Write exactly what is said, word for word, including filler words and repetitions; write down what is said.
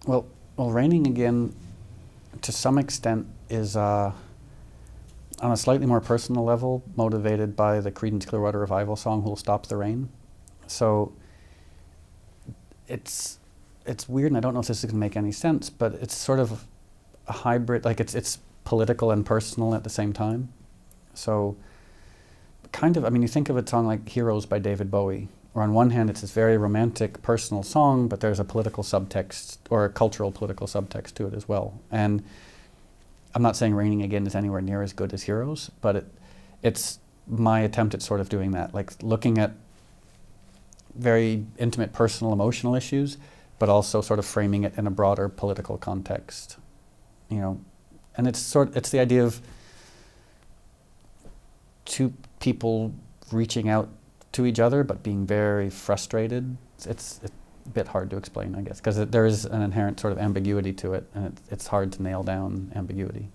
Well, well, Raining Again, to some extent, is uh, on a slightly more personal level, motivated by the Creedence Clearwater Revival song "Who'll Stop the Rain." So it's it's weird, and I don't know if this is going to make any sense, but it's sort of a hybrid. Like it's it's political and personal at the same time. So kind of, I mean, you think of a song like "Heroes" by David Bowie, where on one hand it's this very romantic, personal song, but there's a political subtext or a cultural political subtext to it as well. And I'm not saying "Raining Again" is anywhere near as good as "Heroes," but it it's my attempt at sort of doing that, like looking at very intimate, personal, emotional issues, but also sort of framing it in a broader political context, you know. And it's sort it's the idea of two people reaching out to each other, but being very frustrated. It's, it's a bit hard to explain, I guess, because there is an inherent sort of ambiguity to it, and it, it's hard to nail down ambiguity.